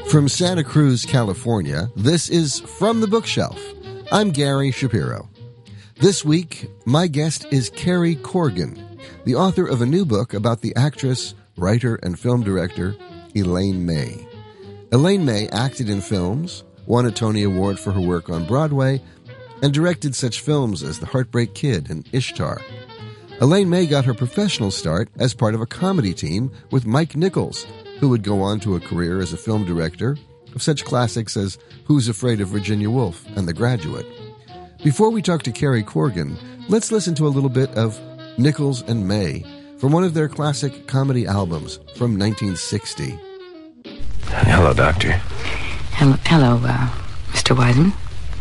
From Santa Cruz, California, this is From the Bookshelf. I'm Gary Shapiro. This week, my guest is Carey Corrigan, the author of a new book about the actress, writer, and film director Elaine May. Elaine May acted in films, won a Tony Award for her work on Broadway, and directed such films as The Heartbreak Kid and Ishtar. Elaine May got her professional start as part of a comedy team with Mike Nichols, who would go on to a career as a film director of such classics as Who's Afraid of Virginia Woolf and The Graduate. Before we talk to Carey Corrigan, let's listen to a little bit of Nichols and May from one of their classic comedy albums from 1960. Hello, Doctor. Hello, Mr. Wiseman.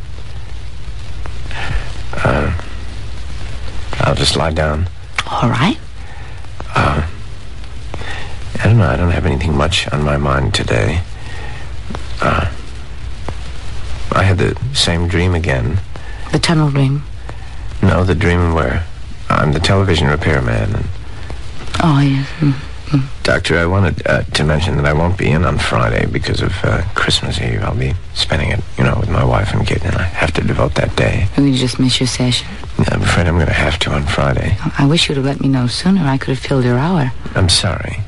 I'll just lie down. All right. I don't know. I don't have anything much on my mind today. I had the same dream again. The tunnel dream? No, the dream where I'm the television repairman. And Oh, yes. Doctor, I wanted to mention that I won't be in on Friday because of Christmas Eve. I'll be spending it, with my wife and kid, and I have to devote that day. You just miss your session? I'm afraid I'm going to have to on Friday. I wish you'd have let me know sooner. I could have filled your hour. I'm sorry.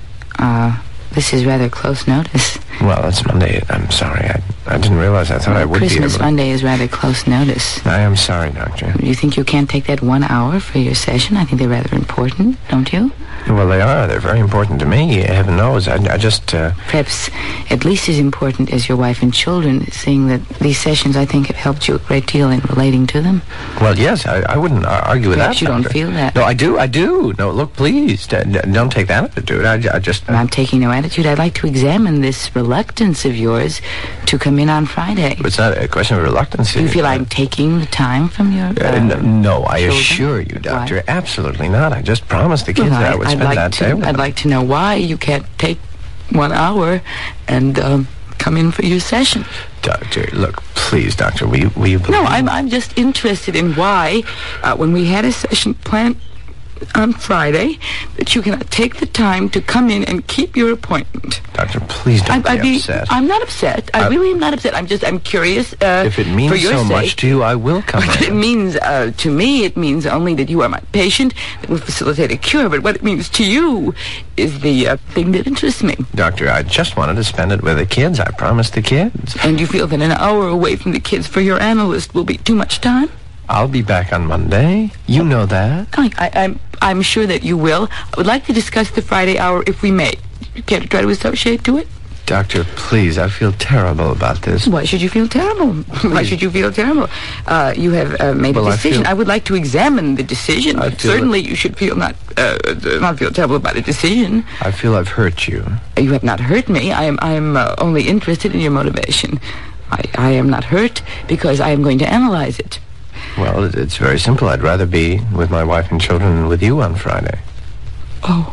This is rather close notice. Well, it's Monday. I'm sorry. I didn't realize. I thought I would be able Christmas to... Monday is rather close notice. I am sorry, Doctor. Do you think you can't take that 1 hour for your session? I think they're rather important, don't you? Well, they are. They're very important to me. Heaven knows. I just... Perhaps at least as important as your wife and children, seeing that these sessions, I think, have helped you a great deal in relating to them. Well, yes, I wouldn't argue with that. Perhaps you don't feel that. No, I do. No, look, please, don't take that attitude. I just... I'm taking no attitude. I'd like to examine this reluctance of yours to come in on Friday. It's not a question of reluctance. Do you feel I'm taking the time from your No, I children? assure you, Doctor, Why? absolutely not. I just promised the kids that I would spend that day with I'd them. like to know why you can't take 1 hour and come in for your session. Doctor, look, please, Doctor, will you believe... No, I'm just interested in why, when we had a session planned on Friday, that you cannot take the time to come in and keep your appointment. Doctor, please don't be upset. I'm not upset. I really am not upset. I'm curious. If it means for your so sake, much to you, I will come What it in. means to me, it means only that you are my patient that will facilitate a cure. But what it means to you is the thing that interests me. Doctor, I just wanted to spend it with the kids. I promised the kids. And you feel that an hour away from the kids for your analyst will be too much time? I'll be back on Monday. You know that. I'm sure that you will. I would like to discuss the Friday hour if we may. You care to try to associate to it? Doctor, please, I feel terrible about this. Why should you feel terrible? Why should you feel terrible? You have made a decision. I would like to examine the decision. But certainly you should feel not feel terrible about a decision. I feel I've hurt you. You have not hurt me. I am only interested in your motivation. I am not hurt because I am going to analyze it. Well, it's very simple. I'd rather be with my wife and children than with you on Friday. Oh.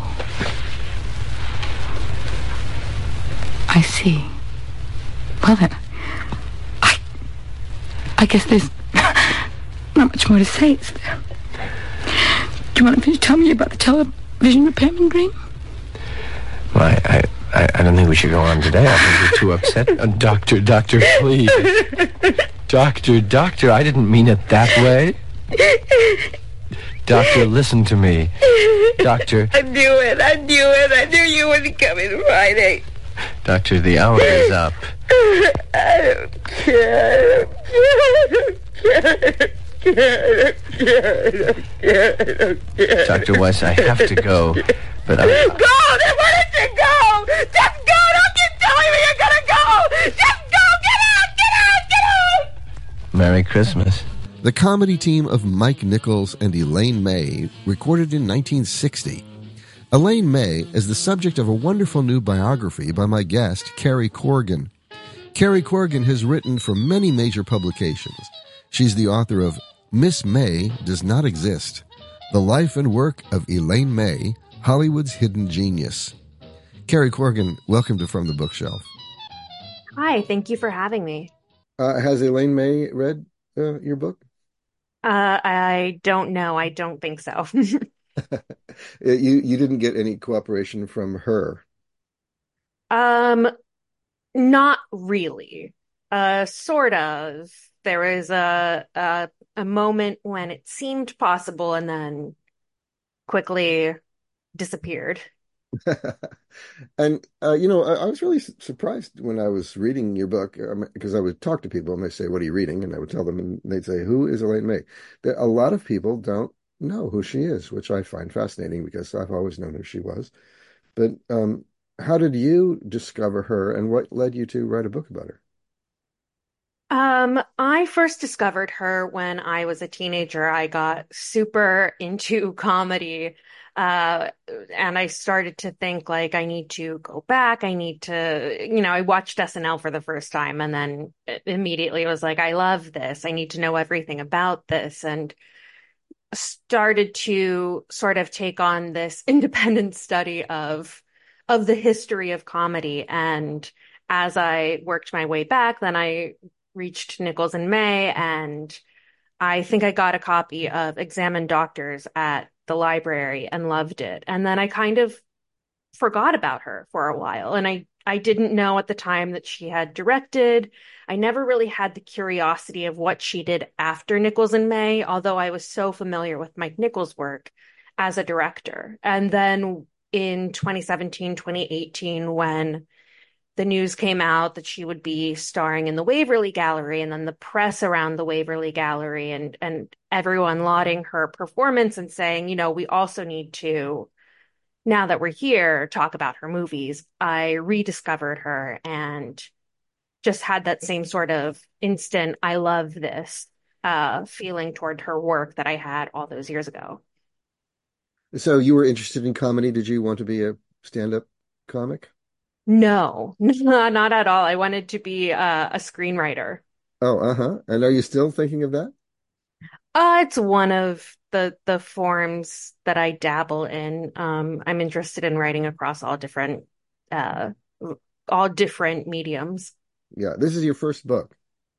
I see. Well, then, I guess there's not much more to say, is there? Do you want to tell me about the television repairman dream? Well, I don't think we should go on today. I think you're too upset. Doctor, please. Doctor, I didn't mean it that way. Doctor, listen to me. Doctor. I knew it. I knew you wouldn't come in Friday. Doctor, the hour is up. I don't care. Dr. Weiss, I have to go, but Go! Then why don't you go? Just go! Don't keep telling me you're gonna go! Just go! Get out! Merry Christmas. The comedy team of Mike Nichols and Elaine May recorded in 1960. Elaine May is the subject of a wonderful new biography by my guest, Carey Corrigan. Carey Corrigan has written for many major publications. She's the author of Miss May Does Not Exist, The Life and Work of Elaine May, Hollywood's Hidden Genius. Carey Corrigan, welcome to From the Bookshelf. Hi, thank you for having me. Has Elaine May read your book? I don't know. I don't think so. You didn't get any cooperation from her. Not really. Sort of. There was a moment when it seemed possible and then quickly disappeared. And I was really surprised when I was reading your book because I would talk to people and they say, "What are you reading?" And I would tell them, and they'd say, "Who is Elaine May?" A lot of people don't know who she is, which I find fascinating because I've always known who she was. But how did you discover her, and what led you to write a book about her? I first discovered her when I was a teenager. I got super into comedy. And I started to think like I need to go back. I need to, I watched SNL for the first time and then immediately was like, I love this. I need to know everything about this. And started to sort of take on this independent study of the history of comedy. And as I worked my way back, then I reached Nichols and May, and I think I got a copy of Examined Doctors at the library and loved it. And then I kind of forgot about her for a while. And I didn't know at the time that she had directed. I never really had the curiosity of what she did after Nichols and May, although I was so familiar with Mike Nichols' work as a director. And then in 2017, 2018, when the news came out that she would be starring in the Waverly Gallery, and then the press around the Waverly Gallery and everyone lauding her performance and saying, we also need to, now that we're here, talk about her movies. I rediscovered her and just had that same sort of instant, I love this feeling toward her work that I had all those years ago. So you were interested in comedy. Did you want to be a stand-up comic? No, not at all. I wanted to be a screenwriter. Oh, uh-huh. And are you still thinking of that? It's one of the forms that I dabble in. I'm interested in writing across uh all different mediums. Yeah, this is your first book.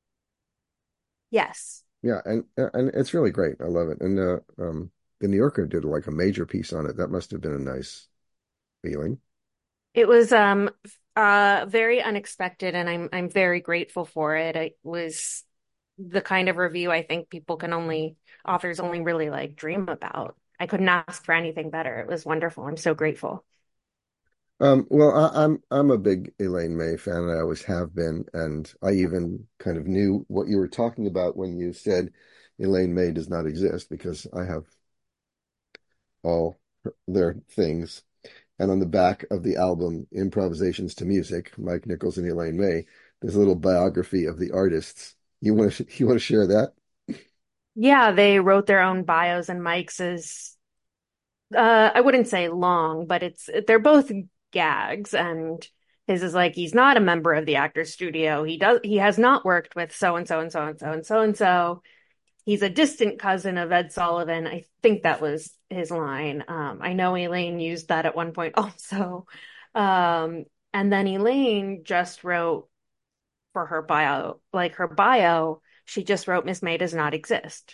Yes. Yeah, and it's really great. I love it. And the New Yorker did like a major piece on it. That must have been a nice feeling. It was very unexpected and I'm very grateful for it. It was the kind of review I think authors only really like dream about. I couldn't ask for anything better. It was wonderful. I'm so grateful. Well, I'm a big Elaine May fan, and I always have been, and I even kind of knew what you were talking about when you said Elaine May does not exist because I have all their things. And on the back of the album Improvisations to Music, Mike Nichols and Elaine May, there's a little biography of the artists. You want to share that? Yeah, they wrote their own bios and Mike's is I wouldn't say long, but they're both gags and his is like he's not a member of the Actors Studio. He has not worked with so and so and so and so and so and so. He's a distant cousin of Ed Sullivan. I think that was his line. I know Elaine used that at one point also. And then Elaine just wrote for her bio, like her bio, she just wrote Miss May does not exist.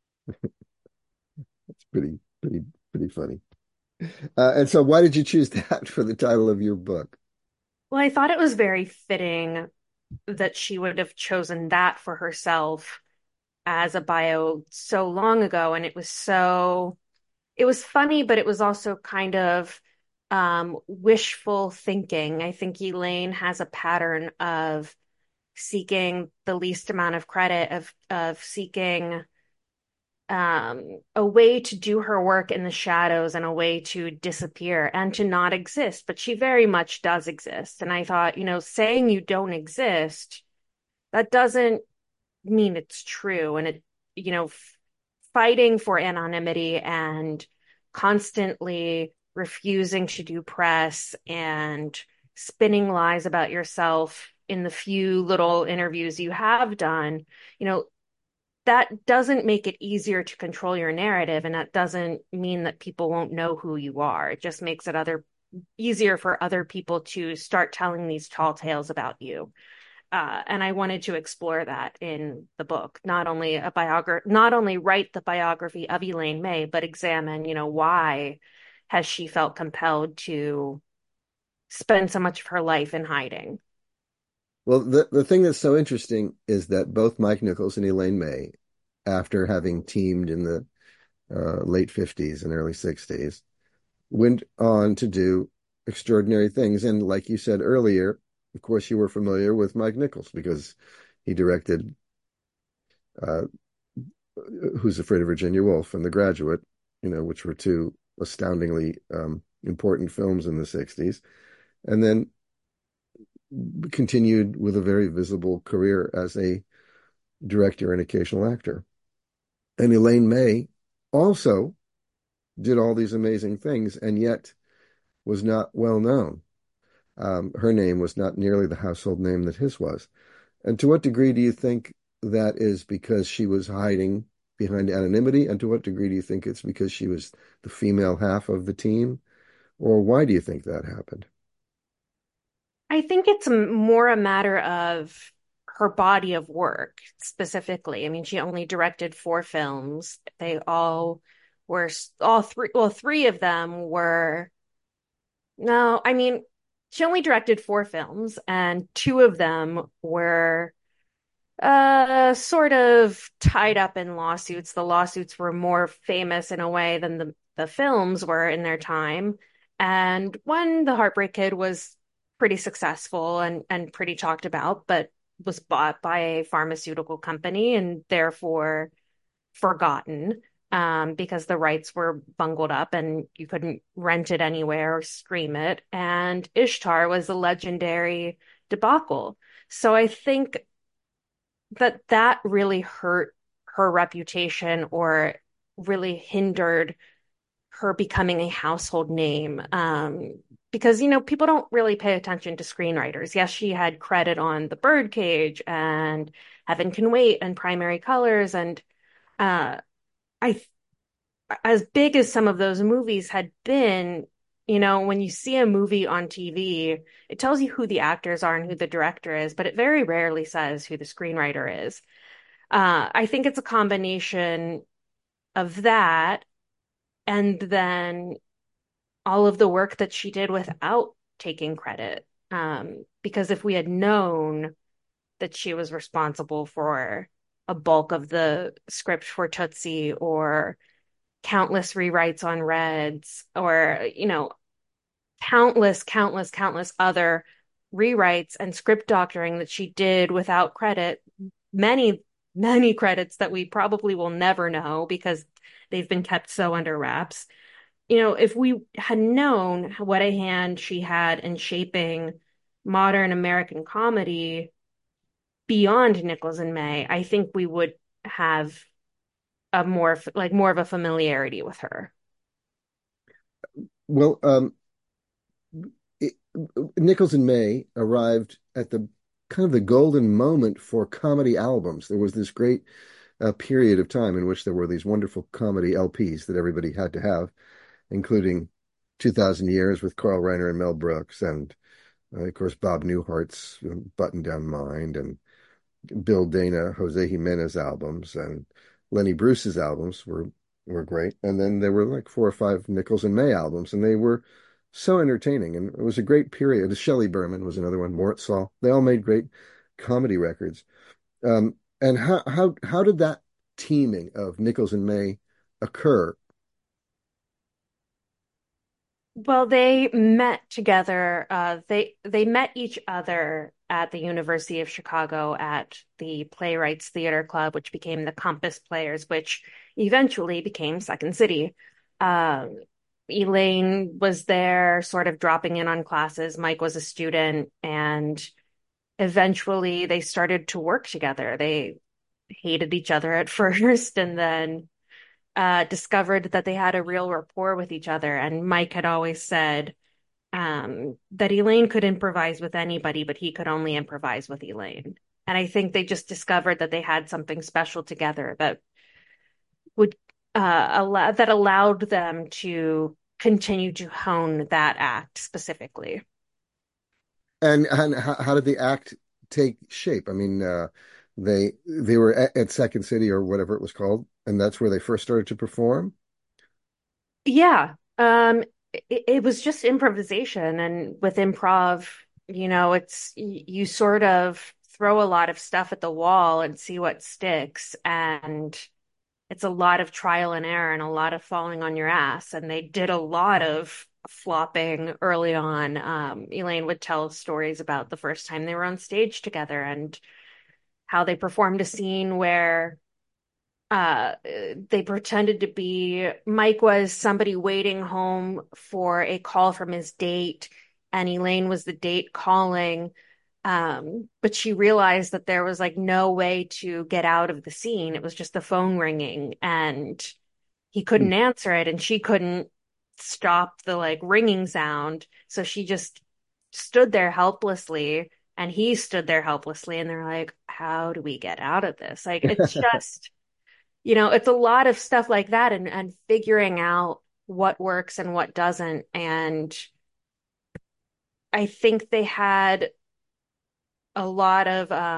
It's pretty funny. And so, why did you choose that for the title of your book? Well, I thought it was very fitting that she would have chosen that for herself as a bio so long ago. And it was funny, but it was also kind of wishful thinking. I think Elaine has a pattern of seeking the least amount of credit, of seeking a way to do her work in the shadows and a way to disappear and to not exist. But she very much does exist. And I thought, saying you don't exist, that doesn't mean it's true. And you know, fighting for anonymity and constantly refusing to do press and spinning lies about yourself in the few little interviews you have done, you know, that doesn't make it easier to control your narrative. And that doesn't mean that people won't know who you are. It just makes it easier for other people to start telling these tall tales about you. And I wanted to explore that in the book, not only write the biography of Elaine May, but examine, why has she felt compelled to spend so much of her life in hiding? Well, the thing that's so interesting is that both Mike Nichols and Elaine May, after having teamed in the late 50s and early 60s, went on to do extraordinary things. And like you said earlier, of course, you were familiar with Mike Nichols because he directed uh, Who's Afraid of Virginia Woolf and The Graduate, which were two astoundingly important films in the 60s. And then continued with a very visible career as a director and occasional actor. And Elaine May also did all these amazing things and yet was not well known. Her name was not nearly the household name that his was. And to what degree do you think that is because she was hiding behind anonymity? And to what degree do you think it's because she was the female half of the team? Or why do you think that happened? I think it's more a matter of her body of work specifically. I mean, she only directed 4 films. They all were all three. Well, 3 of them were no. I mean, she only directed 4 films, and 2 of them were sort of tied up in lawsuits. The lawsuits were more famous in a way than the films were in their time. And one, The Heartbreak Kid, was pretty successful and pretty talked about, but was bought by a pharmaceutical company and therefore forgotten because the rights were bungled up and you couldn't rent it anywhere or stream it. And Ishtar was a legendary debacle. So I think that really hurt her reputation or really hindered her becoming a household name. Because, people don't really pay attention to screenwriters. Yes, she had credit on The Birdcage and Heaven Can Wait and Primary Colors. And uh, I, as big as some of those movies had been, when you see a movie on TV, it tells you who the actors are and who the director is, but it very rarely says who the screenwriter is. I think it's a combination of that and then all of the work that she did without taking credit. Because if we had known that she was responsible for a bulk of the script for Tootsie or countless rewrites on Reds or, countless other rewrites and script doctoring that she did without credit, many, many credits that we probably will never know because they've been kept so under wraps. If we had known what a hand she had in shaping modern American comedy beyond Nichols and May, I think we would have a more of a familiarity with her. Well, it, Nichols and May arrived at the kind of the golden moment for comedy albums. There was this great period of time in which there were these wonderful comedy LPs that everybody had to have, including 2000 Years with Carl Reiner and Mel Brooks, and of course Bob Newhart's Button Down Mind, and Bill Dana, Jose Jimenez albums, and Lenny Bruce's albums were great. And then there were like 4 or 5 Nichols and May albums, and they were so entertaining. And it was a great period. Shelley Berman was another one. Mort Sahl. They all made great comedy records. And how did that teaming of Nichols and May occur? Well, they met together. They met each other at the University of Chicago at the Playwrights Theater Club, which became the Compass Players, which eventually became Second City. Um, Elaine was there, sort of dropping in on classes. Mike was a student, and eventually they started to work together. They hated each other at first, and then discovered that they had a real rapport with each other. And Mike had always said that Elaine could improvise with anybody, but he could only improvise with Elaine. And I think they just discovered that they had something special together that would that allowed them to continue to hone that act specifically. And how did the act take shape? I mean, they were at Second City or whatever it was called, and that's where they first started to perform. Yeah. It was just improvisation, and with improv, you sort of throw a lot of stuff at the wall and see what sticks. And it's a lot of trial and error and a lot of falling on your ass. And they did a lot of flopping early on. Elaine would tell stories about the first time they were on stage together and how they performed a scene where they pretended to be Mike was somebody waiting home for a call from his date, and Elaine was the date calling. But she realized that there was like no way to get out of the scene. It was just the phone ringing, and he couldn't answer it, and she couldn't stop the like ringing sound. So she just stood there helplessly, and he stood there helplessly, and they're like, how do we get out of this? Like, it's just it's a lot of stuff like that and figuring out what works and what doesn't. And I think they had a lot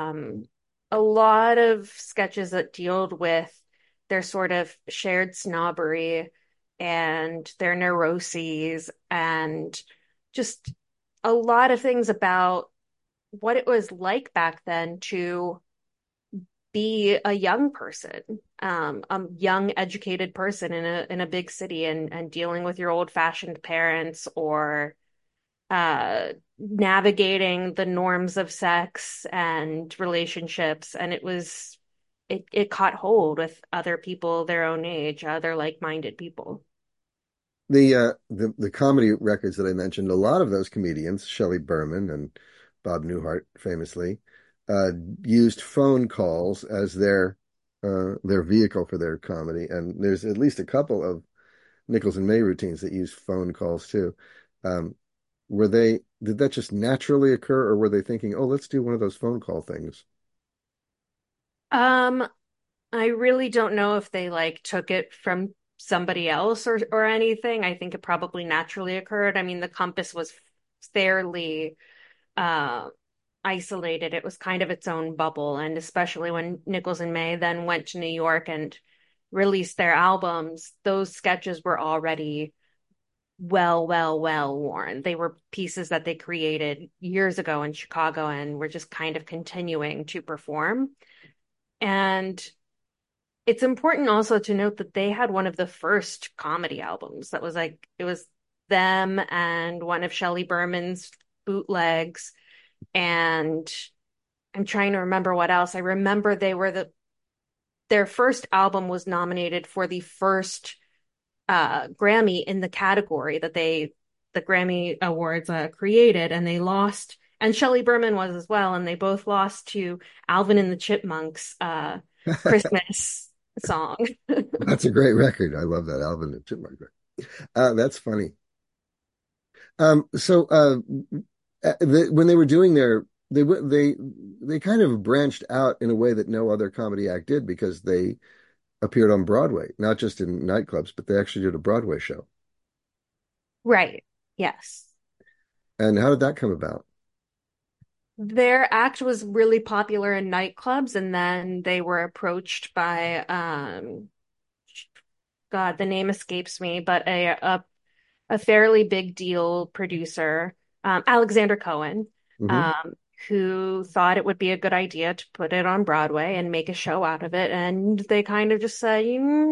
of sketches that dealt with their sort of shared snobbery and their neuroses and just a lot of things about what it was like back then to be a young person, a young educated person in a big city and dealing with your old-fashioned parents or navigating the norms of sex and relationships. And it caught hold with other people their own age, other like-minded people. The comedy records that I mentioned, a lot of those comedians, Shelley Berman and Bob Newhart famously, uh, used phone calls as their vehicle for their comedy. And there's at least a couple of Nichols and May routines that use phone calls too. Um, did that just naturally occur, or were they thinking, oh, let's do one of those phone call things? Um, I really don't know if they like took it from somebody else or anything. I think it probably naturally occurred. I mean, the Compass was fairly uh isolated. It was kind of its own bubble, and especially when Nichols and May then went to New York and released their albums, those sketches were already well worn. They were pieces that they created years ago in Chicago and were just kind of continuing to perform. And it's important also to note that they had one of the first comedy albums that was like, it was them and one of Shelley Berman's bootlegs. And I'm trying to remember what else. I remember their first album was nominated for the first Grammy in the category that the Grammy Awards created, and they lost, and Shelley Berman was as well, and they both lost to Alvin and the Chipmunks Christmas song. That's a great record. I love that Alvin and Chipmunk record. That's funny. So when they were doing they kind of branched out in a way that no other comedy act did because they appeared on Broadway, not just in nightclubs, but they actually did a Broadway show. Right. Yes. And how did that come about? Their act was really popular in nightclubs, and then they were approached by God, the name escapes me, but a fairly big deal producer, Alexander Cohen, Hmm. um, who thought it would be a good idea to put it on Broadway and make a show out of it. And they kind of just said,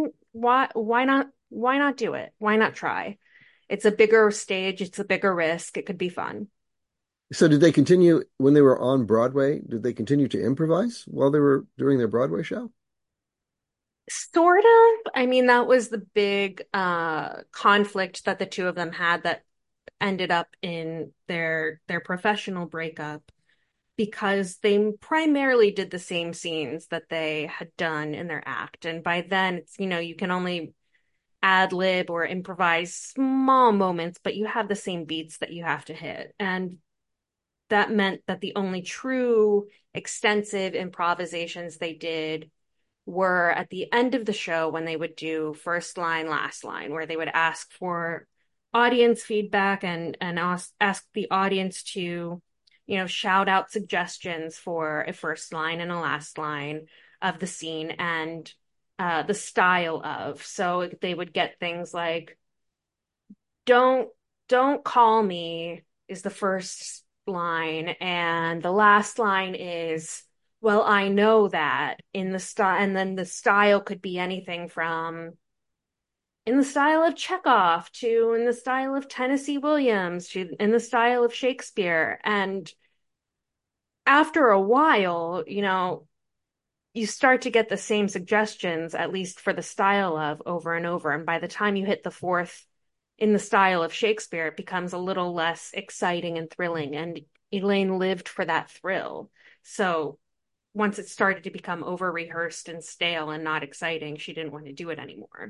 why not do it? Why not try? It's a bigger stage, it's a bigger risk, it could be fun. So did they continue when they were on Broadway? Did they continue to improvise while they were doing their Broadway show? Sort of. I mean, that was the big conflict that the two of them had that ended up in their professional breakup because they primarily did the same scenes that they had done in their act. And by then it's, you can only ad lib or improvise small moments, but you have the same beats that you have to hit. And that meant that the only true extensive improvisations they did were at the end of the show when they would do first line, last line, where they would ask for audience feedback and ask the audience to, shout out suggestions for a first line and a last line of the scene and the style of. So they would get things like, don't call me is the first line, and the last line is, well, I know that in the style, and then the style could be anything from in the style of Chekhov to in the style of Tennessee Williams to in the style of Shakespeare. And after a while, you start to get the same suggestions, at least for the style of over and over. And by the time you hit the fourth in the style of Shakespeare, it becomes a little less exciting and thrilling. And Elaine lived for that thrill. So once it started to become over rehearsed and stale and not exciting, she didn't want to do it anymore.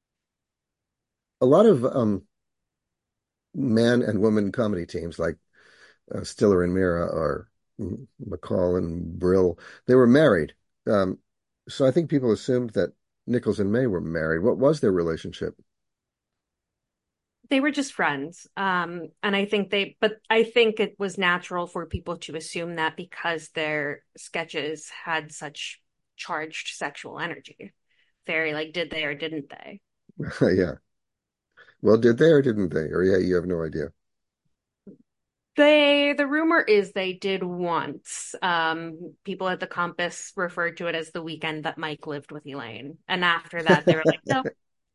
A lot of man and woman comedy teams like Stiller and Mira or McCall and Brill, they were married. So I think people assumed that Nichols and May were married. What was their relationship? They were just friends. And I think I think it was natural for people to assume that because their sketches had such charged sexual energy. Very like, did they or didn't they? Yeah. Well, did they or didn't they? Or yeah, you have no idea. The rumor is they did once. People at the Compass referred to it as the weekend that Mike lived with Elaine. And after that, they were like, no.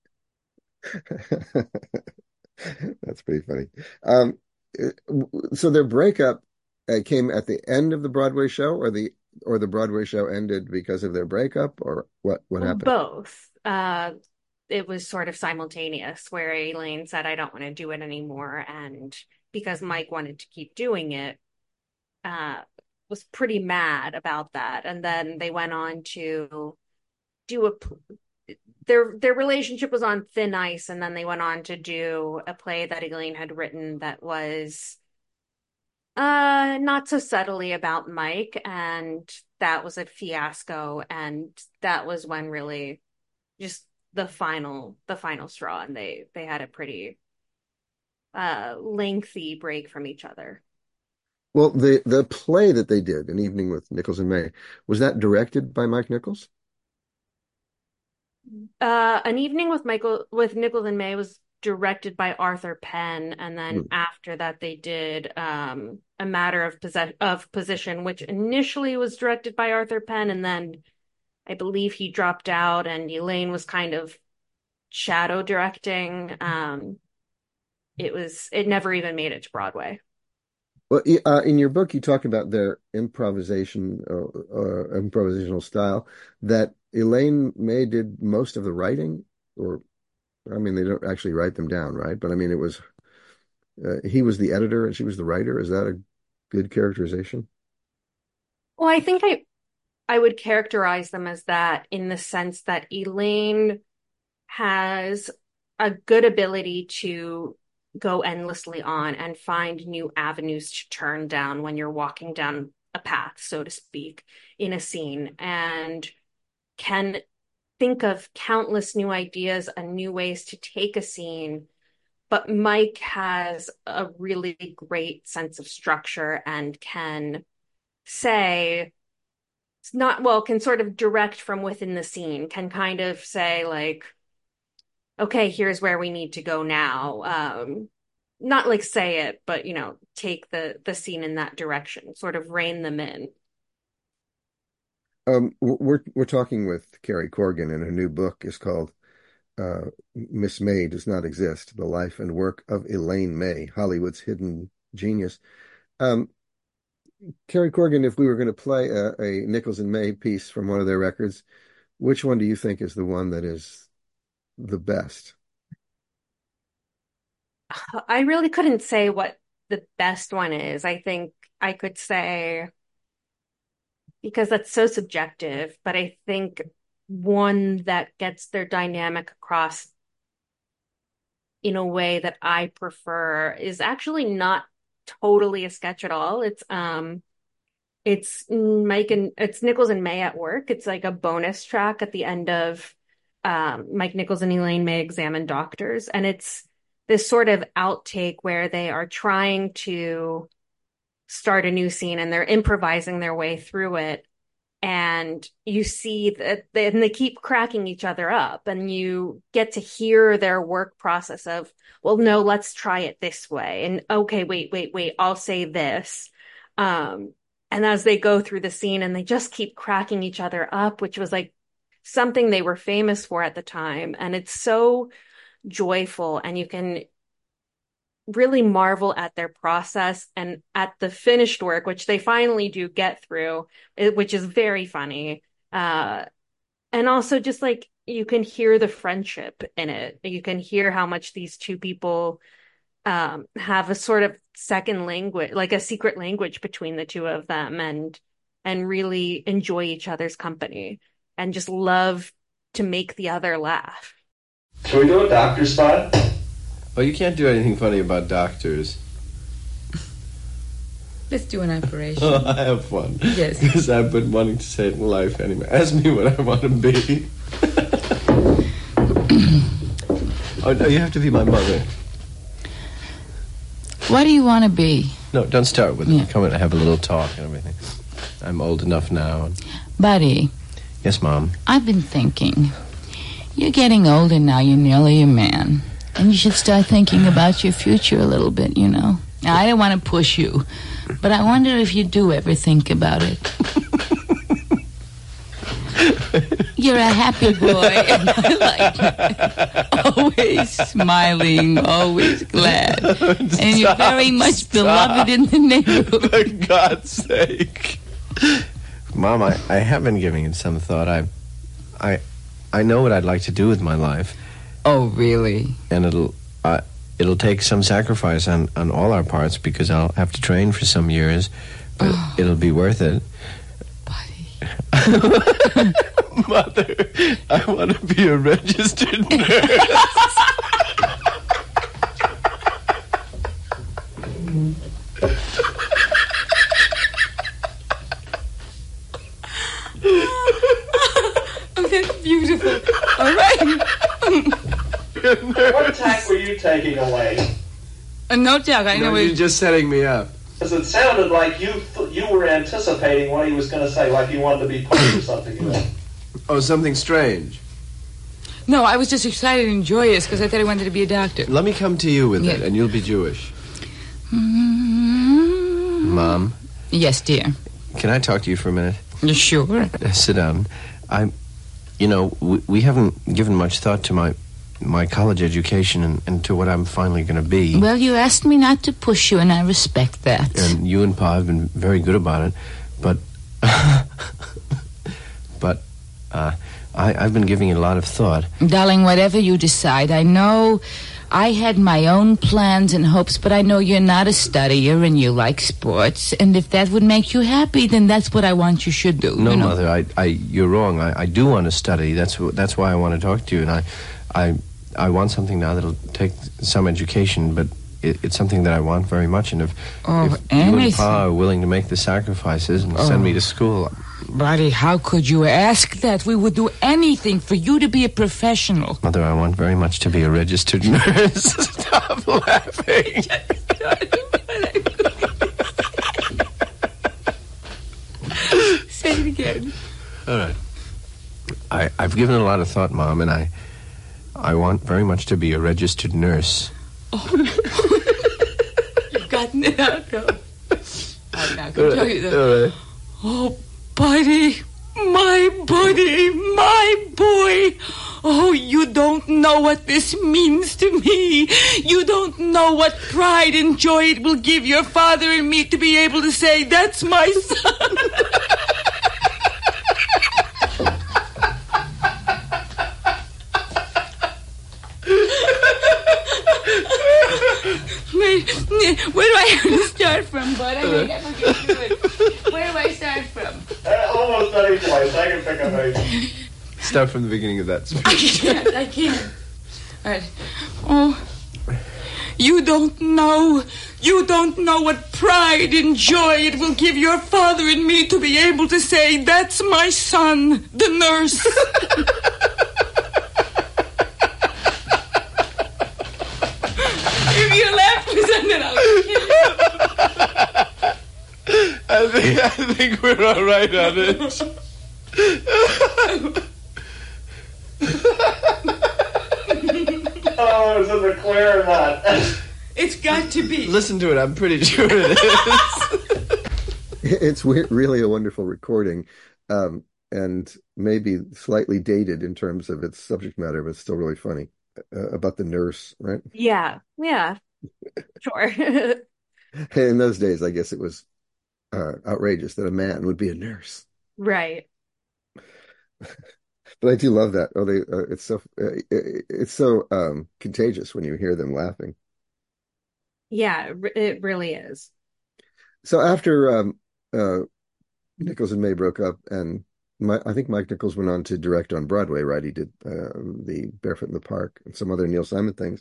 That's pretty funny. So their breakup came at the end of the Broadway show, or the Broadway show ended because of their breakup, or what happened? Both. It was sort of simultaneous, where Elaine said, I don't want to do it anymore. And because Mike wanted to keep doing it, was pretty mad about that. And then they went on to do their relationship was on thin ice, and then they went on to do a play that Elaine had written that was not so subtly about Mike, and that was a fiasco, and that was when really just the final straw, and they had a pretty lengthy break from each other. Well, the play that they did, An Evening with Nichols and May, was that directed by Mike Nichols? An Evening with Nichols and May was directed by Arthur Penn, and then after that they did A Matter of Position, which initially was directed by Arthur Penn, and then I believe he dropped out, and Elaine was kind of shadow directing. It never even made it to Broadway. Well, in your book, you talk about their improvisational style, that Elaine May did most of the writing, or, I mean, they don't actually write them down, right? But I mean, it was, he was the editor and she was the writer. Is that a good characterization? Well, I think I would characterize them as that, in the sense that Elaine has a good ability to go endlessly on and find new avenues to turn down when you're walking down a path, so to speak, in a scene, and can think of countless new ideas and new ways to take a scene. But Mike has a really great sense of structure and can can sort of direct from within the scene, can kind of say, like, okay, here's where we need to go now. Not like say it, but take the scene in that direction, sort of rein them in. We're talking with Carey Corrigan, and her new book is called Miss May Does Not Exist: The Life and Work of Elaine May, Hollywood's Hidden Genius. Carey Corrigan, if we were going to play a Nichols and May piece from one of their records, which one do you think is the one that is the best? I really couldn't say what the best one is. I think I could say, because that's so subjective, but I think one that gets their dynamic across in a way that I prefer is actually not totally a sketch at all. It's Nichols and May at Work. It's like a bonus track at the end of Mike Nichols and Elaine May Examine Doctors, and it's this sort of outtake where they are trying to start a new scene and they're improvising their way through it. And you see that they keep cracking each other up, and you get to hear their work process of, well, no, let's try it this way. And okay, wait, I'll say this. And as they go through the scene and they just keep cracking each other up, which was like something they were famous for at the time. And it's so joyful, and you can really marvel at their process and at the finished work, which they finally do get through, which is very funny. And also just like you can hear the friendship in it. You can hear how much these two people have a sort of second language, like a secret language between the two of them, and really enjoy each other's company and just love to make the other laugh. Can we do a doctor spot? Well, you can't do anything funny about doctors. Let's do an operation. Oh, I have fun. Yes. Because I've been wanting to say it in life anyway. Ask me what I want to be. Oh, no, you have to be my mother. What do you want to be? No, don't start with it. Come and have a little talk and everything. I'm old enough now. Buddy. Yes, Mom? I've been thinking. You're getting older now. You're nearly a man. And you should start thinking about your future a little bit, you know. Now, I don't want to push you, but I wonder if you do ever think about it. You're a happy boy, and I like it. Always smiling, always glad. And you're very much beloved in the neighborhood. For God's sake. Mom, I have been giving it some thought. I know what I'd like to do with my life. Oh, really? And it'll take some sacrifice on all our parts, because I'll have to train for some years, but it'll be worth it. Buddy. Mother, I want to be a registered nurse. Oh, that's beautiful. All right. What tack were you taking away? No tack. I know you're just setting me up. Because it sounded like you were anticipating what he was going to say, like you wanted to be Pope or something. You know? Oh, something strange. No, I was just excited and joyous because I thought I wanted to be a doctor. Let me come to you with it, and you'll be Jewish. Mom? Yes, dear. Can I talk to you for a minute? Sure. Sit down. We haven't given much thought to my college education and to what I'm finally going to be. Well, you asked me not to push you, and I respect that. And you and Pa have been very good about it, but I've been giving it a lot of thought. Darling, whatever you decide, I know I had my own plans and hopes, but I know you're not a studier and you like sports, and if that would make you happy, then that's what I want you should do. No, you know? Mother, you're wrong. I do want to study. That's why I want to talk to you, and I want something now that'll take some education, but it's something that I want very much, and if you and Pa are willing to make the sacrifices and send me to school... Buddy, how could you ask that? We would do anything for you to be a professional. Mother, I want very much to be a registered nurse. Stop laughing. Say it again. All right. I've given it a lot of thought, Mom, and I want very much to be a registered nurse. Oh. You've gotten it out, though. I'm not going to tell you that. All right. Oh, buddy, my boy. Oh, you don't know what this means to me. You don't know what pride and joy it will give your father and me to be able to say, that's my son. Where do I have to start from, bud? I may never get through it. Where do I start from? Almost any place. I can pick up anything. Start from the beginning of that speech. I can't. All right. Oh, you don't know what pride and joy it will give your father and me to be able to say, that's my son, the nurse. If you laugh for something, I'll kill you. I think we're all right on it. Oh, is it the clear or not? It's got to be. Listen to it. I'm pretty sure it is. It's really a wonderful recording, and maybe slightly dated in terms of its subject matter, but still really funny. About the nurse, right? Yeah, yeah, sure. In those days, I guess it was outrageous that a man would be a nurse. Right. But I do love that. Oh, it's so contagious when you hear them laughing. Yeah, it really is. So after uh, Nichols and May broke up, and I think Mike Nichols went on to direct on Broadway, right? He did the Barefoot in the Park and some other Neil Simon things.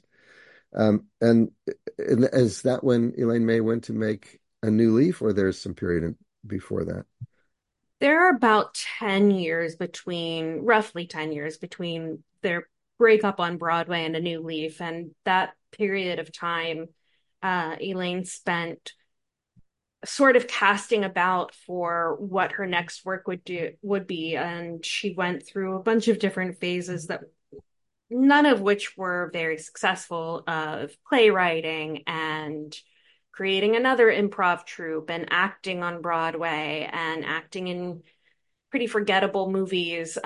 And is that when Elaine May went to make A New Leaf, or there's some period before that? There are about 10 years between, roughly 10 years between their breakup on Broadway and A New Leaf. And that period of time, Elaine spent sort of casting about for what her next work would be. And she went through a bunch of different phases that none of which were very successful, of playwriting and creating another improv troupe and acting on Broadway and acting in pretty forgettable movies,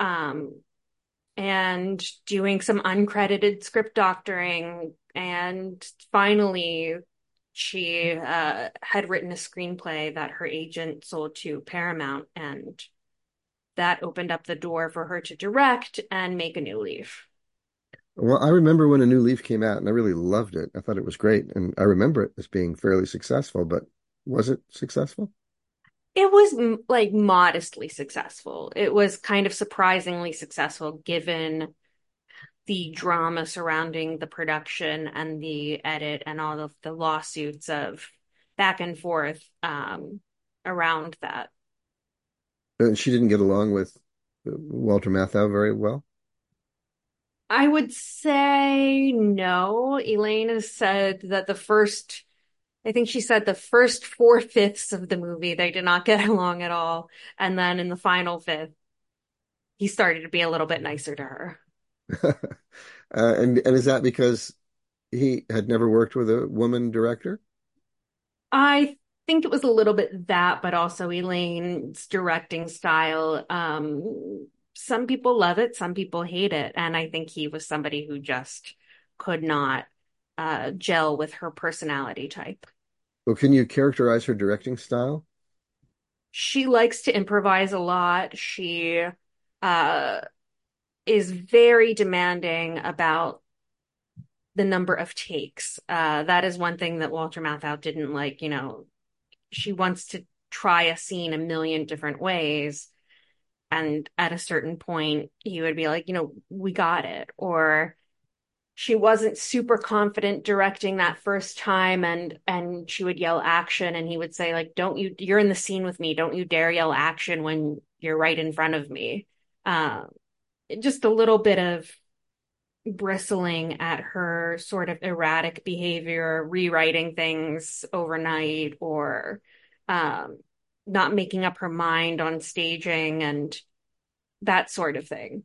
and doing some uncredited script doctoring. And finally, she had written a screenplay that her agent sold to Paramount, and that opened up the door for her to direct and make A New Leaf. Well, I remember when A New Leaf came out, and I really loved it. I thought it was great, and I remember it as being fairly successful. But was it successful? It was like modestly successful. It was kind of surprisingly successful given the drama surrounding the production and the edit and all of the lawsuits of back and forth, around that. She didn't get along with Walter Matthau very well. I would say no. Elaine has said that I think she said the first four-fifths of the movie, they did not get along at all. And then in the final fifth, he started to be a little bit nicer to her. And is that because he had never worked with a woman director? I think it was a little bit that, but also Elaine's directing style. Some people love it, some people hate it. And I think he was somebody who just could not gel with her personality type. Well, can you characterize her directing style? She likes to improvise a lot. She uh, is very demanding about the number of takes. That is one thing that Walter Matthau didn't like. She wants to try a scene a million different ways. And at a certain point, he would be like, we got it. Or she wasn't super confident directing that first time, and she would yell action, and he would say, like, you're in the scene with me. Don't you dare yell action when you're right in front of me. Just a little bit of bristling at her sort of erratic behavior, rewriting things overnight, or not making up her mind on staging and that sort of thing.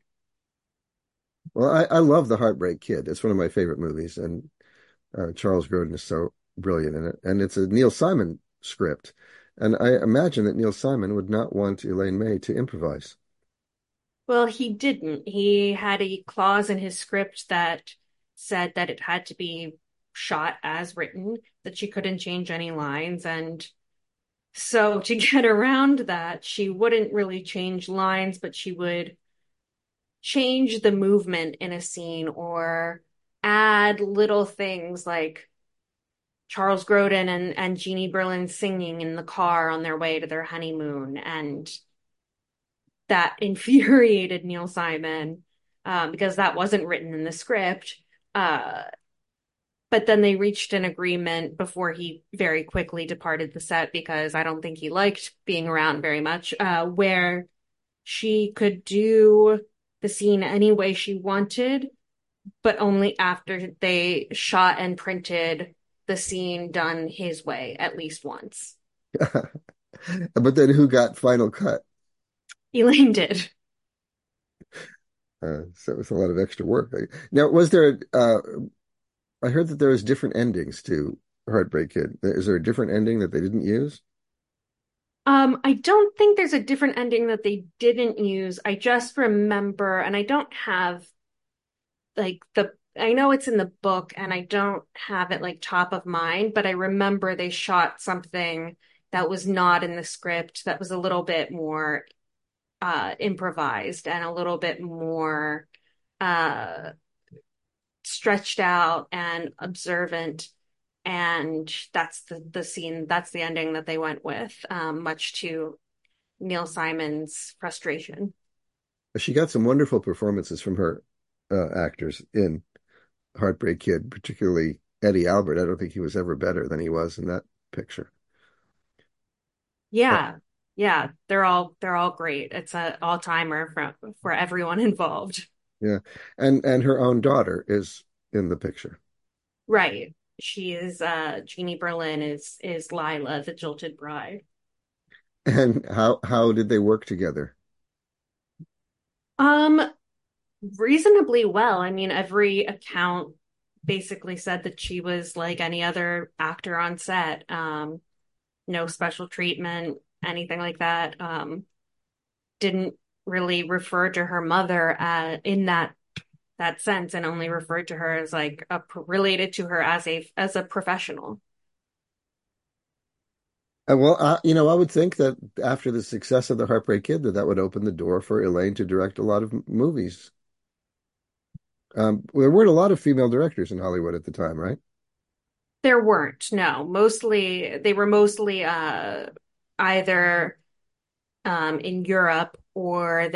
Well, I love The Heartbreak Kid. It's one of my favorite movies, and Charles Grodin is so brilliant in it. And it's a Neil Simon script. And I imagine that Neil Simon would not want Elaine May to improvise. Well, he didn't. He had a clause in his script that said that it had to be shot as written, that she couldn't change any lines. And so to get around that, she wouldn't really change lines, but she would change the movement in a scene or add little things like Charles Grodin and Jeannie Berlin singing in the car on their way to their honeymoon. And that infuriated Neil Simon, because that wasn't written in the script. But then they reached an agreement before he very quickly departed the set, because I don't think he liked being around very much, where she could do the scene any way she wanted, but only after they shot and printed the scene done his way at least once. But then who got final cut? Elaine did. So it was a lot of extra work. Now, I heard that there was different endings to Heartbreak Kid. Is there a different ending that they didn't use? I don't think there's a different ending that they didn't use. I just remember, and I don't have like I know it's in the book and I don't have it like top of mind, but I remember they shot something that was not in the script that was a little bit more improvised and a little bit more uh stretched out and observant. And that's the scene, that's the ending that they went with, much to Neil Simon's frustration. She got some wonderful performances from her actors in Heartbreak Kid, particularly Eddie Albert. I don't think he was ever better than he was in that picture. Uh, Yeah, yeah, they're all great. It's a all-timer for everyone involved. yeah, and her own daughter is in the picture. Right. She is Jeannie Berlin is Lila, the jilted bride. And how did they work together? Um, Reasonably well. I mean, every account basically said that she was like any other actor on set. No special treatment, anything like that. Didn't really refer to her mother in that sense, and only referred to her as like related to her as a professional. Well, I would think that after the success of The Heartbreak Kid, that would open the door for Elaine to direct a lot of movies. There weren't a lot of female directors in Hollywood at the time, right? There weren't, no. They were mostly either in Europe, or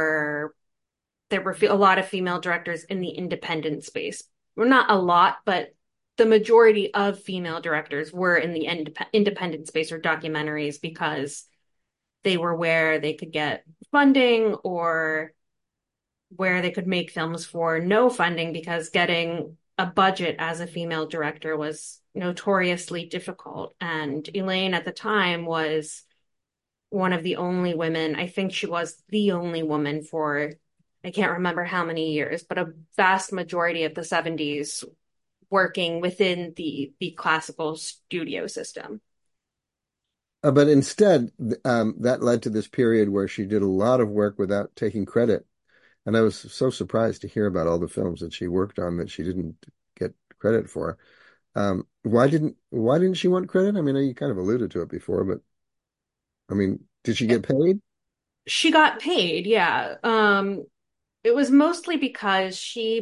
there were a lot of female directors in the independent space. Well, not a lot, but the majority of female directors were in the independent space or documentaries, because they were where they could get funding, or where they could make films for no funding, because getting a budget as a female director was notoriously difficult. And Elaine at the time was one of the only women, I think she was the only woman for, I can't remember how many years, but a vast majority of the 70s working within the classical studio system. But instead, that led to this period where she did a lot of work without taking credit. And I was so surprised to hear about all the films that she worked on that she didn't get credit for. Why didn't she want credit? I mean, you kind of alluded to it before, but I mean, did she get paid? She got paid, yeah. It was mostly because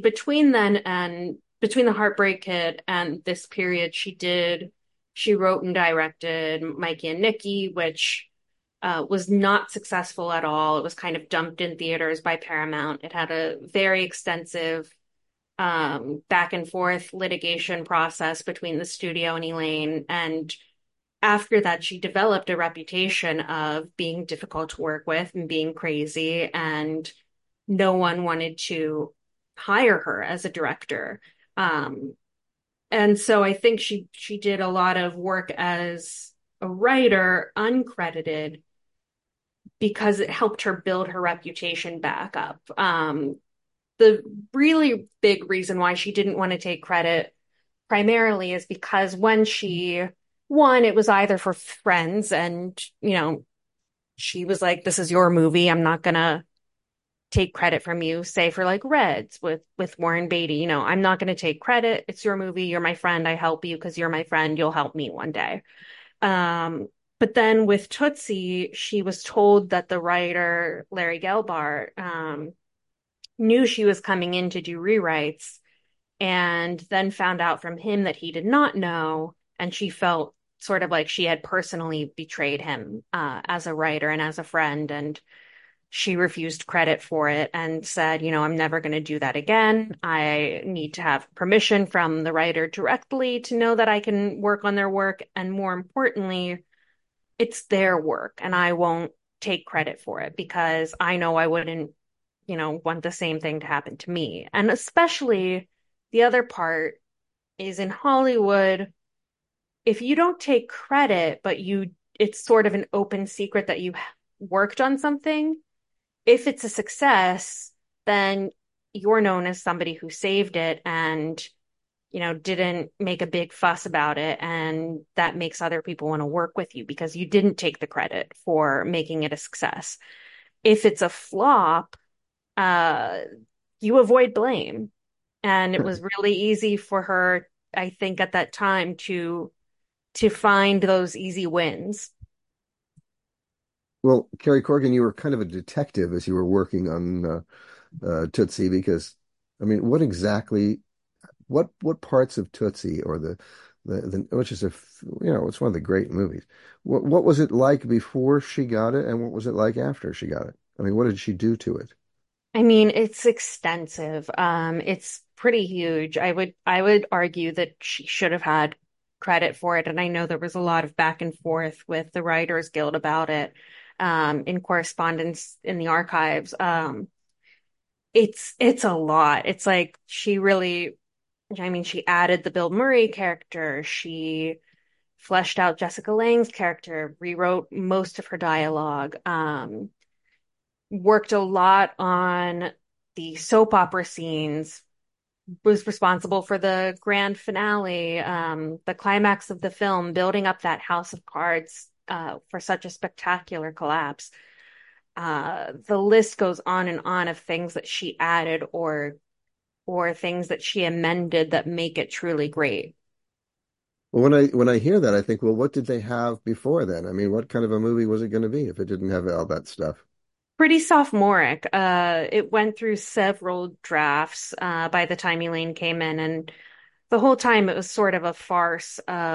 between the Heartbreak Kid and this period, she wrote and directed Mikey and Nicky, which was not successful at all. It was kind of dumped in theaters by Paramount. It had a very extensive back and forth litigation process between the studio and Elaine. And after that, she developed a reputation of being difficult to work with and being crazy, and no one wanted to hire her as a director. Um, and so I think she did a lot of work as a writer, uncredited, because it helped her build her reputation back up. The really big reason why she didn't want to take credit primarily is because when she won, it was either for friends, and she was like, "This is your movie. I'm not gonna take credit from you." Say for like Reds with Warren Beatty, I'm not gonna take credit. It's your movie. You're my friend. I help you because you're my friend. You'll help me one day. Um, but then with Tootsie, she was told that the writer Larry Gelbart knew she was coming in to do rewrites, and then found out from him that he did not know, and she felt sort of like she had personally betrayed him as a writer and as a friend, and she refused credit for it and said, I'm never going to do that again. I need to have permission from the writer directly to know that I can work on their work, and more importantly, it's their work, and I won't take credit for it because I know I wouldn't, want the same thing to happen to me. And especially the other part is, in Hollywood, if you don't take credit, but it's sort of an open secret that you worked on something, if it's a success, then you're known as somebody who saved it and, didn't make a big fuss about it. And that makes other people want to work with you because you didn't take the credit for making it a success. If it's a flop, uh, you avoid blame. And it was really easy for her, I think, at that time to find those easy wins. Well, Carrie Corgan, you were kind of a detective as you were working on Tootsie, because I mean, what parts of Tootsie, or the which is it's one of the great movies. What was it like before she got it, and what was it like after she got it? I mean, what did she do to it? I mean, it's extensive. It's pretty huge. I would argue that she should have had credit for it, and I know there was a lot of back and forth with the Writers Guild about it, in correspondence in the archives. It's a lot. It's like she really, I mean, she added the Bill Murray character. She fleshed out Jessica Lange's character, rewrote most of her dialogue. Worked a lot on the soap opera scenes, was responsible for the grand finale, the climax of the film, building up that house of cards for such a spectacular collapse. The list goes on and on of things that she added or things that she amended that make it truly great. Well, when I hear that, I think, well, what did they have before then? I mean, what kind of a movie was it going to be if it didn't have all that stuff? Pretty sophomoric. It went through several drafts by the time Elaine came in, and the whole time it was sort of a farce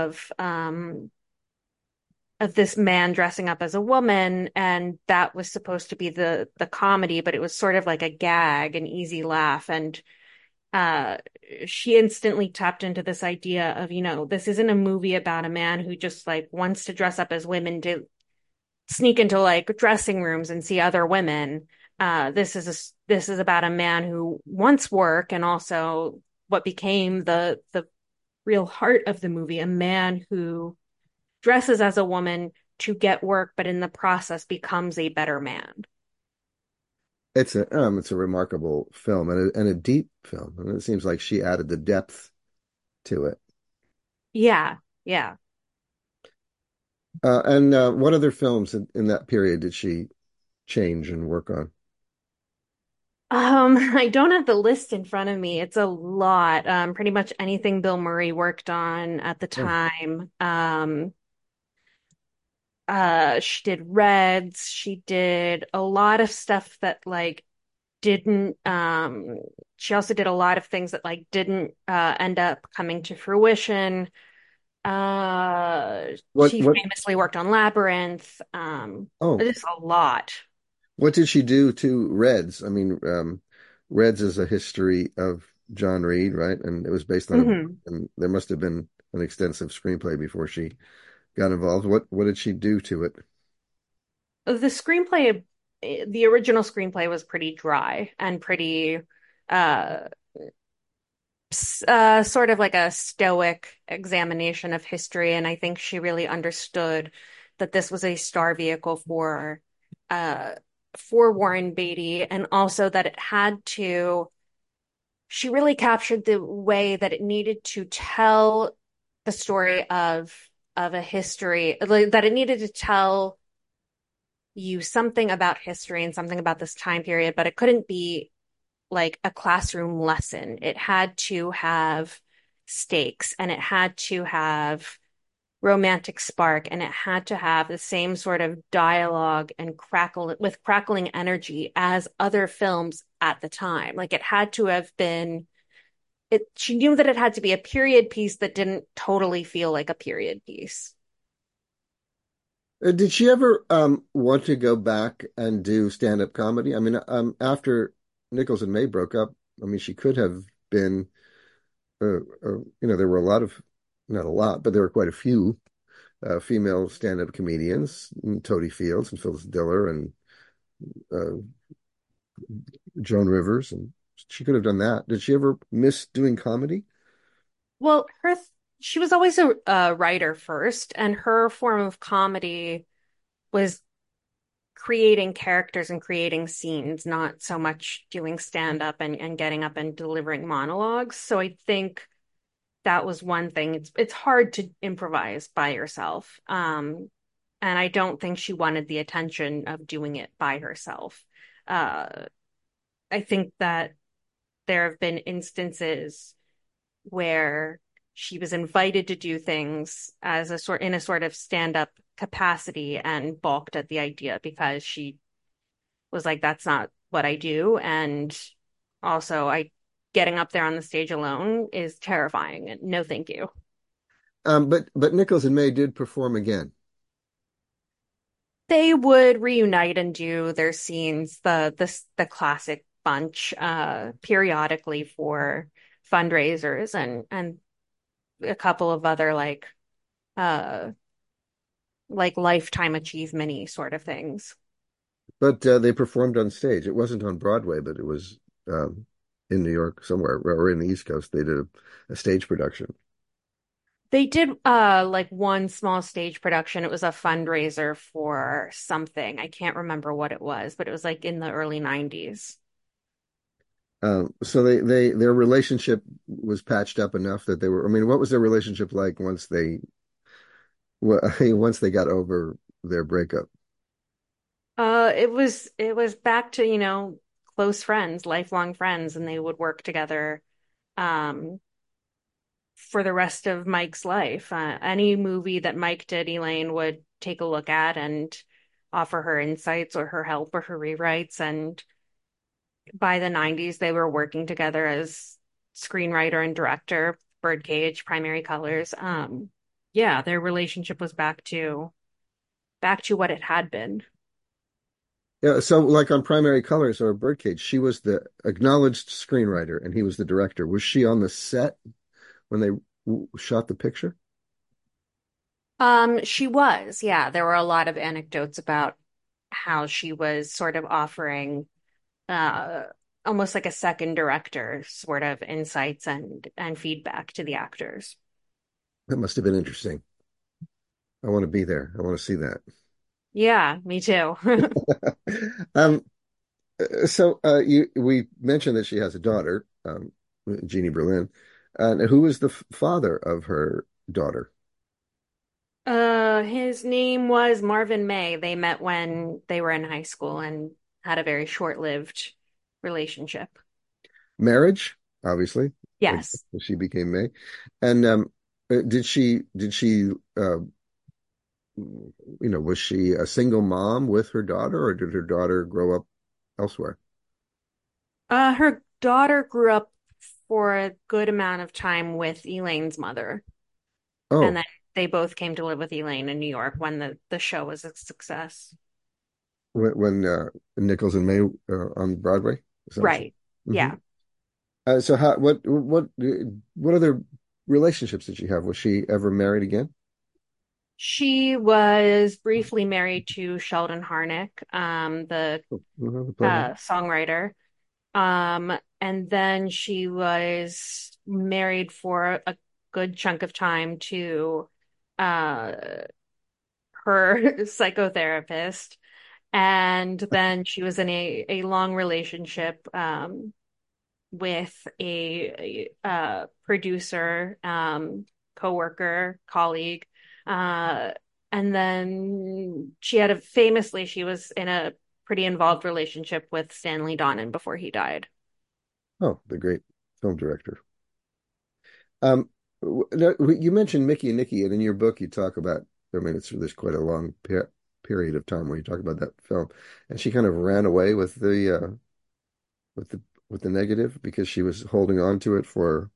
of this man dressing up as a woman, and that was supposed to be the comedy, but it was sort of like a gag, an easy laugh, and uh, she instantly tapped into this idea of, this isn't a movie about a man who just like wants to dress up as women to sneak into like dressing rooms and see other women. This is about a man who wants work, and also what became the real heart of the movie, a man who dresses as a woman to get work, but in the process becomes a better man. It's a remarkable film, and a deep film. And it seems like she added the depth to it. Yeah, yeah. And what other films in that period did she change and work on? I don't have the list in front of me. It's a lot. Pretty much anything Bill Murray worked on at the Oh, time. She did Reds. She did a lot of stuff that like didn't, she also did a lot of things that like didn't end up coming to fruition. what She what famously worked on Labyrinth. oh It's a lot. what did she do to Reds? I mean, Reds is a history of John Reed, right? And it was based on a book, Mhm. and there must have been an extensive screenplay before she got involved. What did she do to it? The screenplay, the original screenplay was pretty dry and pretty uh, sort of like a stoic examination of history. And I think she really understood that this was a star vehicle uh, for Warren Beatty, and also that it had to. She really captured the way that it needed to tell the story of a history, like, that it needed to tell you something about history and something about this time period, but it couldn't be like a classroom lesson. It had to have stakes, and it had to have romantic spark, and it had to have the same sort of dialogue and crackling energy as other films at the time. Like it had to have been she knew that it had to be a period piece that didn't totally feel like a period piece. Did she ever want to go back and do stand-up comedy? I mean, after Nichols and May broke up, I mean, she could have been, there were not a lot, but there were quite a few female stand-up comedians, Toady Fields and Phyllis Diller and uh, Joan Rivers, and she could have done that. Did she ever miss doing comedy? Well, she was always a writer first, and her form of comedy was creating characters and creating scenes, not so much doing stand up and getting up and delivering monologues. So I think that was one thing. It's hard to improvise by yourself. And I don't think she wanted the attention of doing it by herself. Uh, I think that there have been instances where she was invited to do things as a sort in a sort of stand-up capacity and balked at the idea because she was like, that's not what I do. And also I getting up there on the stage alone is terrifying. And no, thank you. But Nichols and May did perform again. They would reunite and do their scenes, the classic bunch, periodically for fundraisers and a couple of other uh like lifetime achievement-y sort of things. But they performed on stage. It wasn't on Broadway, but it was in New York somewhere, or in the East Coast. They did a stage production. They did like one small stage production. It was a fundraiser for something. I can't remember what it was, but it was like in the early 90s. So their relationship was patched up enough that they were. I mean, what was their relationship like once they got over their breakup? It was back to, close friends, lifelong friends, and they would work together um for the rest of Mike's life. Any movie that Mike did, Elaine would take a look at and offer her insights or her help or her rewrites. And by the 90s, they were working together as screenwriter and director, Birdcage, Primary Colors. Yeah, their relationship was back to what it had been. Yeah, so like on Primary Colors or Birdcage, she was the acknowledged screenwriter and he was the director. Was she on the set when they shot the picture? She was, yeah. There were a lot of anecdotes about how she was sort of offering uh almost like a second director sort of insights and feedback to the actors. That must have been interesting. I want to be there. I want to see that. Yeah, me too. Um, we mentioned that she has a daughter, Jeannie Berlin. Who is the father of her daughter? His name was Marvin May. They met when they were in high school and had a very short-lived relationship. Marriage, obviously. Yes. She became May. And did she was she a single mom with her daughter, or did her daughter grow up elsewhere? Her daughter grew up for a good amount of time with Elaine's mother, and Oh, then they both came to live with Elaine in New York when the show was a success. when Nichols and May on Broadway, essentially. Right. Hmm. Yeah. So what other relationships did she have? Was she ever married again? She was briefly married to Sheldon Harnick, the The playwright. songwriter. And then she was married for a good chunk of time to uh, her psychotherapist. And then she was in a long relationship with a producer, coworker, colleague. Uh, and then she was in a pretty involved relationship with Stanley Donen before he died. Oh, the great film director. Um, no, you mentioned Mickey and Nicky, and in your book you talk about. I mean, there's quite a long period of time where you talk about that film, and she kind of ran away with the with the negative because she was holding on to it for.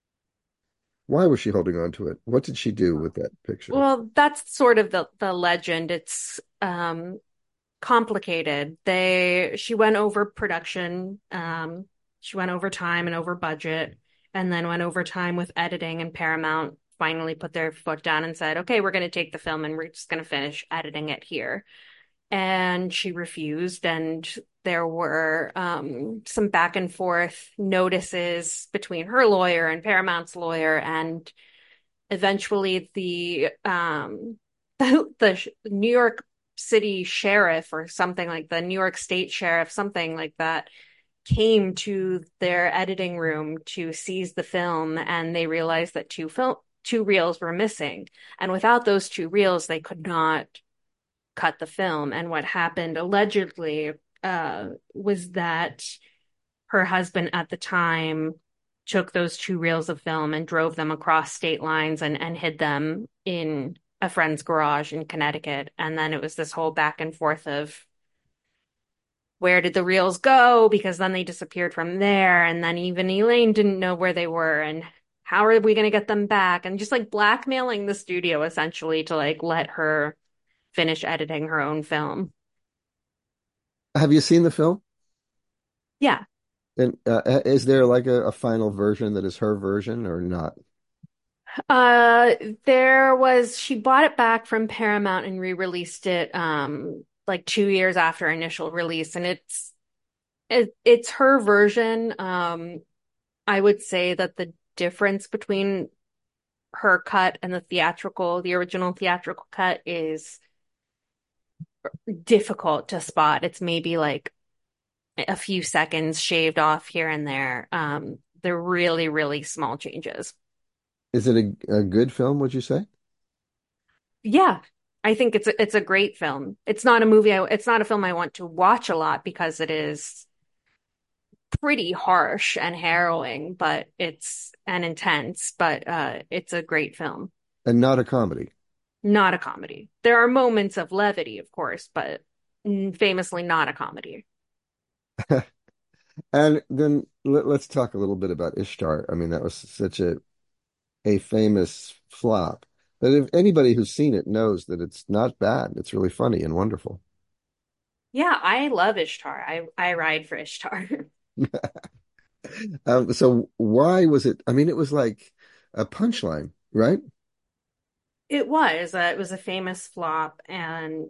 Why was she holding on to it? What did she do with that picture? Well, that's sort of the legend. It's complicated. She went over production, she went over time and over budget, and then went over time with editing, and Paramount finally put their foot down and said, okay, we're going to take the film and we're just going to finish editing it here. And she refused, and there were some back and forth notices between her lawyer and Paramount's lawyer, and eventually the New York city sheriff or something like the New York State sheriff, something like that, came to their editing room to seize the film, and they realized that two reels were missing. And without those two reels, they could not cut the film. And what happened allegedly was that her husband at the time took those two reels of film and drove them across state lines and hid them in a friend's garage in Connecticut. And then it was this whole back and forth of where did the reels go? Because then they disappeared from there. And then even Elaine didn't know where they were. And how are we going to get them back? And just like blackmailing the studio essentially to like let her finish editing her own film. Have you seen the film? Yeah. And is there like a final version that is her version or not? Uh, she bought it back from Paramount and re-released it, like 2 years after initial release. And it's her version. I would say that the difference between her cut and the original theatrical cut is difficult to spot. It's maybe like a few seconds shaved off here and there. They're really, really small changes. Is it a good film, would you say? Yeah, I think it's a great film. It's not a movie. It's not a film I want to watch a lot because it is pretty harsh and harrowing, but it's and intense. But it's a great film. And not a comedy. Not a comedy. There are moments of levity, of course, but famously not a comedy. And then let's talk a little bit about Ishtar. I mean, that was such a famous flop. But if anybody who's seen it knows that it's not bad. It's really funny and wonderful. Yeah, I love Ishtar. I ride for Ishtar. So why was it? I mean, it was like a punchline, right? It was a famous flop, and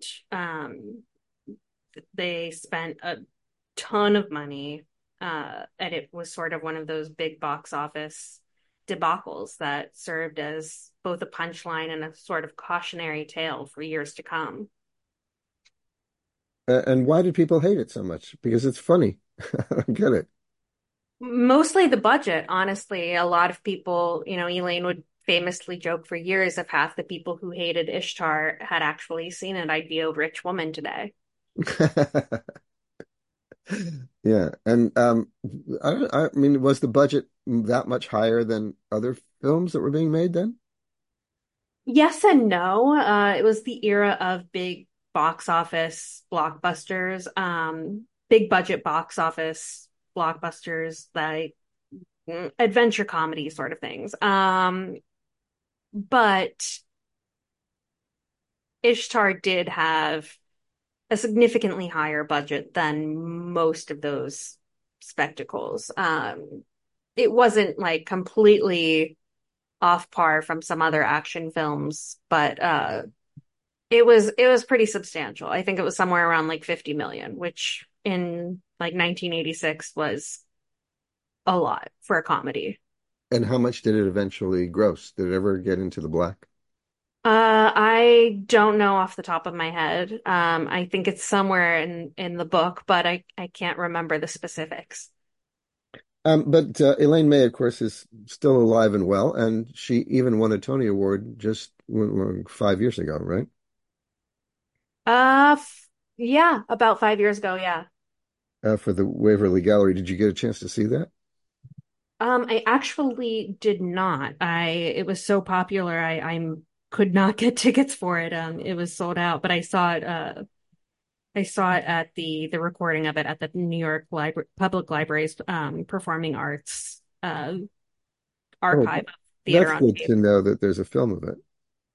they spent a ton of money, and it was sort of one of those big box office debacles that served as both a punchline and a sort of cautionary tale for years to come. And why did people hate it so much? Because it's funny. I don't get it. Mostly the budget, honestly. A lot of people, Elaine would famously joke for years if half the people who hated Ishtar had actually seen it, I'd be a rich woman today. Yeah, and I mean, was the budget that much higher than other films that were being made then? Yes and no. It was the era of big box office blockbusters, big budget box office blockbusters like adventure comedy sort of things. But Ishtar did have a significantly higher budget than most of those spectacles. It wasn't like completely off par from some other action films, but it was pretty substantial. I think it was somewhere around like 50 million, which in like 1986 was a lot for a comedy. And how much did it eventually gross? Did it ever get into the black? I don't know off the top of my head. I think it's somewhere in the book, but I can't remember the specifics. But Elaine May, of course, is still alive and well, and she even won a Tony Award just 5 years ago, right? Yeah, about 5 years ago, yeah. For the Waverly Gallery. Did you get a chance to see that? I actually did not. It was so popular, I could not get tickets for it. It was sold out, but I saw it at the recording of it at the New York Public Library's Performing Arts Oh, archive of theater that's on good tape. to know that there's a film of it.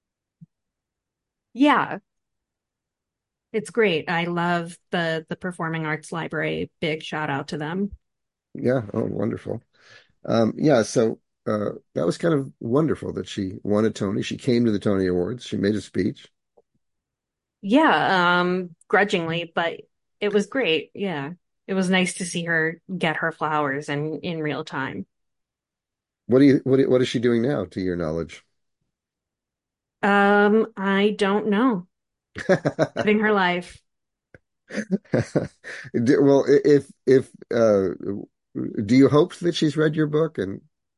Yeah, it's great. I love the Performing Arts Library. Big shout out to them. Yeah, oh, wonderful. Yeah, so that was kind of wonderful that she won a Tony. She came to the Tony Awards. She made a speech. Yeah, grudgingly, but it was great. Yeah. It was nice to see her get her flowers in real time. What is she doing now, to your knowledge? I don't know. living her life. Well, if do you hope that she's read your book? And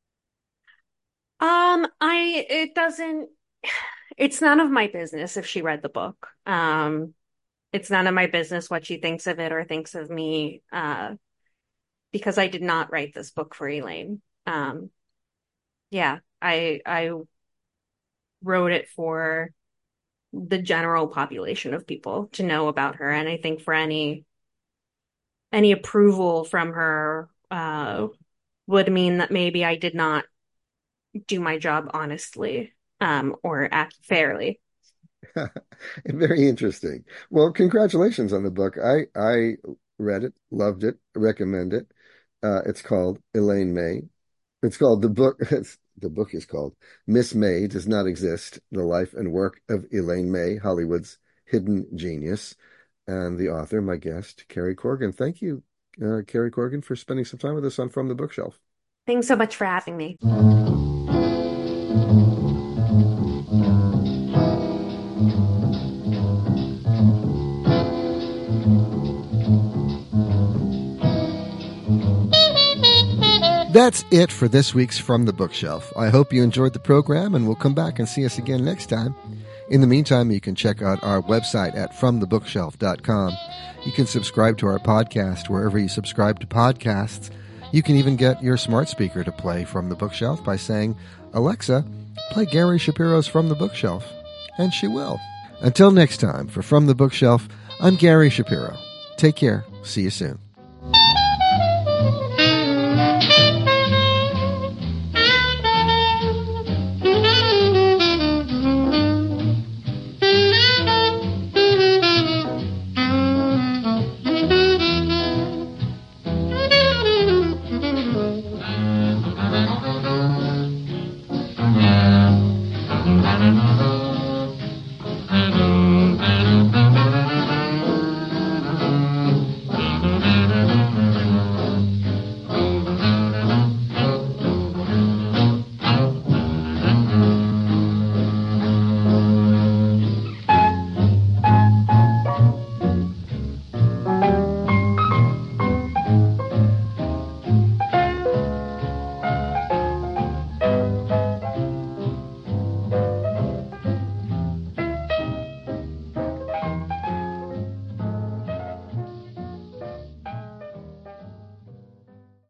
It doesn't, it's none of my business if she read the book. It's none of my business what she thinks of it or thinks of me, because I did not write this book for Elaine. Yeah, I wrote it for the general population of people to know about her. And I think for any approval from her, would mean that maybe I did not do my job honestly, or act fairly. very interesting. Well, congratulations on the book. I read it, loved it, recommend it. It's called Elaine May. It's called the book. The book is called Miss May Does Not Exist: The Life and Work of Elaine May, Hollywood's Hidden Genius. And the author, my guest, Carrie Corrigan. Thank you, Carrie Corrigan, for spending some time with us on From the Bookshelf. Thanks so much for having me. That's it for this week's From the Bookshelf. I hope you enjoyed the program and will come back and see us again next time. In the meantime, you can check out our website at fromthebookshelf.com. You can subscribe to our podcast wherever you subscribe to podcasts. You can even get your smart speaker to play From the Bookshelf by saying, "Alexa, play Gary Shapiro's From the Bookshelf." And she will. Until next time, for From the Bookshelf, I'm Gary Shapiro. Take care. See you soon. Thank you.